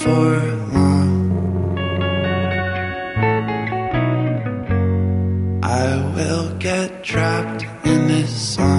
for long. I will get trapped in this song.